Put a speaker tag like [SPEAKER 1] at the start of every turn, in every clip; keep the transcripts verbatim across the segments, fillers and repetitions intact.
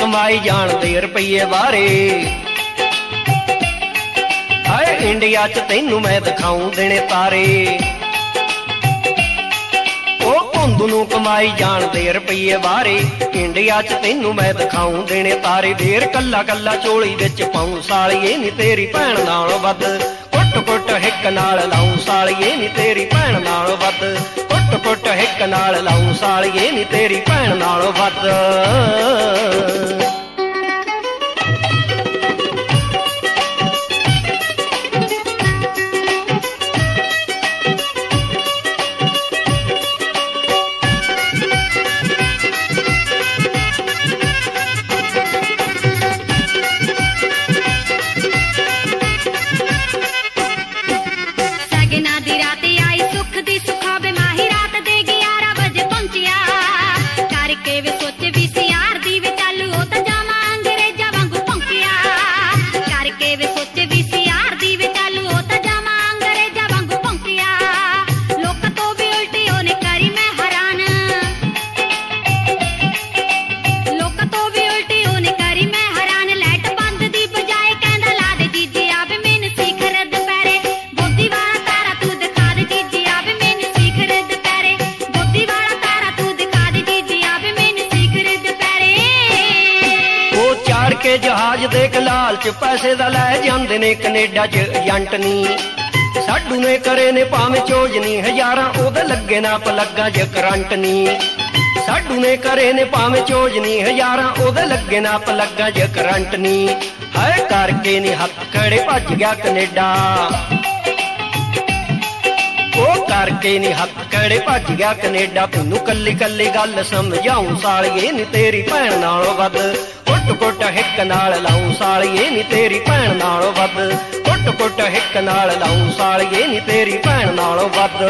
[SPEAKER 1] ਕਮਾਈ ਜਾਣਦੇ ਰੁਪਈਏ ਬਾਰੇ। ਹਾਏ ਇੰਡੀਆ ਚ ਤੈਨੂੰ ਮੈਂ ਦਿਖਾਊਂ ਦਿਨੇ ਤਾਰੇ। ਉਹ ਧੁੰਦ ਨੂੰ ਕਮਾਈ ਜਾਣਦੇ ਰੁਪਈਏ ਬਾਰੇ। ਇੰਡੀਆ ਚ ਤੈਨੂੰ ਮੈਂ ਦਿਖਾਊਂ ਦਿਨੇ ਤਾਰੇ। ਫੇਰ ਕੱਲਾ ਕੱਲਾ ਚੋਲੀ ਵਿੱਚ ਪਾਉਂ ਸਾਲੀਏ ਨੀ ਤੇਰੀ ਭੈਣ ਨਾਲੋਂ ਵੱਧ। ਕੁੱਟ ਕੁੱਟ ਹਿੱਕ ਨਾਲ ਲਾਉਂ ਸਾਲੀਏ ਨੀ ਤੇਰੀ ਭੈਣ ਨਾਲੋਂ ਵੱਧ। ਕੁੱਟ ਕੁੱਟ ਹਿੱਕ ਨਾਲ ਲਾਉਂ ਸਾਲੀਏ ਨੀ ਤੇਰੀ ਭੈਣ ਨਾਲੋਂ ਵੱਧ। ਕੇ ਜਹਾਜ਼ ਦੇ ਲਾਲਚ ਪੈਸੇ ਦਾ ਲੈ ਜਾਂਦੇ ਨੇ ਕੈਨੇਡਾ ਚ ਏਜੰਟ ਨੀ। ਸਾਡੂ ਨੇ ਕਰੇ ਨੇ ਭਾਵੇਂ ਚੋਜਨੀ ਹਜ਼ਾਰਾਂ ਉਹਦੇ ਲੱਗੇ ਨਾ ਪਲੱਗਾਂ ਚ ਕਰੰਟ ਨੀ। ਸਾਡੂ ਨੇ ਕਰੇ ਨੇ ਭਾਵੇਂ ਚੋਜਨੀ ਹਜ਼ਾਰਾਂ ਉਹਦੇ ਲੱਗੇ ਨਾ ਪਲੱਗਾਂ ਚ ਕਰੰਟ ਨੀ। ਹਾਏ ਕਰਕੇ ਨੀ ਹੱਥ ਖੜੇ ਭੱਜ ਗਿਆ ਕੈਨੇਡਾ। ਉਹ ਕਰਕੇ ਨੀ ਹੱਥ ਖੜੇ ਭੱਜ ਗਿਆ ਕੈਨੇਡਾ। ਤੈਨੂੰ ਕੱਲੀ ਕੱਲੀ ਗੱਲ ਸਮਝਾਉਂ ਸਾਲੀਏ ਨੀ ਤੇਰੀ ਭੈਣ ਨਾਲੋਂ ਵੱਧ। ਕੁੱਟ ਕੁੱਟ ਹਿੱਕ ਨਾਲ ਲਾਉਂ ਸਾਲੀਏ ਨੀ ਤੇਰੀ ਭੈਣ ਨਾਲੋਂ ਵੱਧ। ਕੁੱਟ ਕੁੱਟ ਹਿੱਕ ਨਾਲ ਲਾਉਂ ਸਾਲੀਏ ਨੀ ਤੇਰੀ ਭੈਣ ਨਾਲੋਂ ਵੱਧ।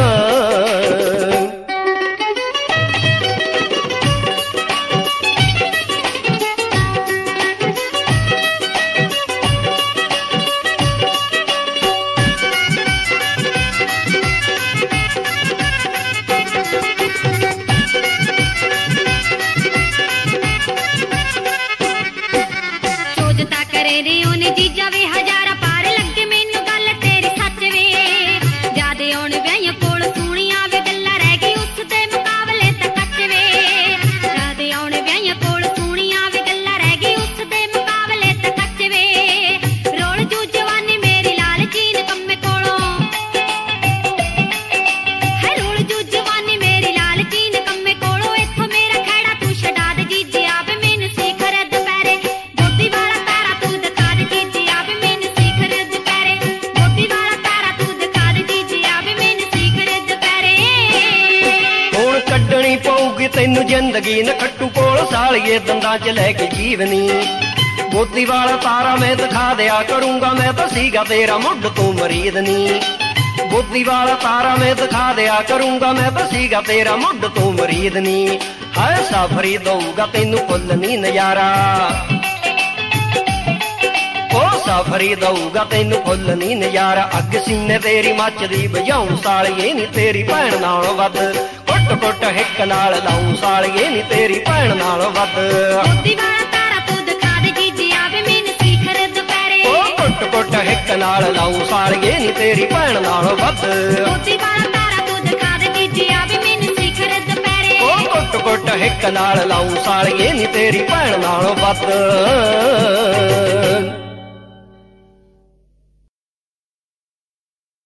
[SPEAKER 1] ਤੈਨੂੰ ਜ਼ਿੰਦਗੀ ਨਖੱਟੂ ਕੋਲ ਸਾਲੀਏ ਦੰਦਾਂ ਚ ਲੈ ਕੇ ਜੀਵਨੀ। ਮੋਤੀ ਵਾਲਾ ਤਾਰਾ ਮੈਂ ਦਿਖਾ ਦਿਆ ਕਰੂੰਗਾ ਮੈਂ ਤਾਂ ਸੀਗਾ ਤੇਰਾ ਮੁੱਢ ਤੋਂ ਮਰੀਦ ਨੀ। ਮੋਤੀ ਵਾਲਾ ਤਾਰਾ ਮੈਂ ਦਿਖਾ ਦਿਆ ਕਰੂੰਗਾ ਮੈਂ ਤਾਂ ਸੀਗਾ ਤੇਰਾ ਮੁੱਢ ਤੋਂ ਮਰੀਦ ਨੀ। ਹਾਏ ਸਾਫਰੀ ਦਊਗਾ ਤੈਨੂੰ ਫੁੱਲ ਨੀ ਨਜ਼ਾਰਾ। ਉਹ ਸਾਫਰੀ ਦਊਗਾ ਤੈਨੂੰ ਫੁੱਲ ਨੀ ਨਜ਼ਾਰਾ। ਅੱਗ ਸੀਨੇ ਤੇਰੀ ਮੱਚਦੀ ਬੁਝਾਉਂ ਸਾਲੀਏ ਨੀ ਤੇਰੀ ਭੈਣ ਨਾਲੋਂ ਵੱਧ। ਕੁੱਟ ਕੁੱਟ ਹਿੱਕ ਨਾਲ ਲਾਉਂ ਸਾਲੀਏ ਨੀ ਤੇਰੀ ਭੈਣ ਨਾਲੋਂ ਵੱਧ।
[SPEAKER 2] ਮੋਤੀ ਵਾਲਾ ਤਾਰਾ ਤੂੰ ਦਿਖਾ ਦੇ ਜੀਜੀ ਆਵੇ ਮੈਨੂੰ ਸਿਖਰ ਦੁਪਹਿਰੇ।
[SPEAKER 1] ਉਹ ਕੁੱਟ ਕੁੱਟ ਹਿੱਕ ਨਾਲ ਲਾਉਂ ਸਾਲੀਏ ਨੀ ਤੇਰੀ ਭੈਣ ਨਾਲੋਂ ਵੱਧ।
[SPEAKER 2] ਮੋਤੀ ਵਾਲਾ ਤਾਰਾ ਤੂੰ ਦਿਖਾ ਦੇ ਜੀਜੀ ਆਵੇ ਮੈਨੂੰ ਸਿਖਰ ਦੁਪਹਿਰੇ।
[SPEAKER 1] ਉਹ ਕੁੱਟ ਕੁੱਟ ਹਿੱਕ ਨਾਲ ਲਾਉਂ ਸਾਲੀਏ ਨੀ ਤੇਰੀ ਭੈਣ ਨਾਲੋਂ ਵੱਧ।